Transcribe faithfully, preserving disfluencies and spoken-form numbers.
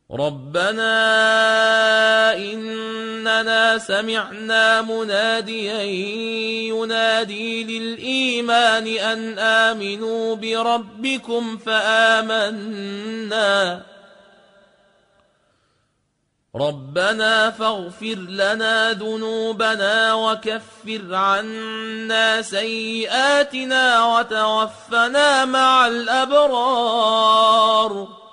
ربنا إننا سمعنا مناديا ينادي للإيمان أن آمنوا بربكم فآمنا ربنا فاغفر لنا ذنوبنا وكفر عنا سيئاتنا وتوفنا مع الأبرار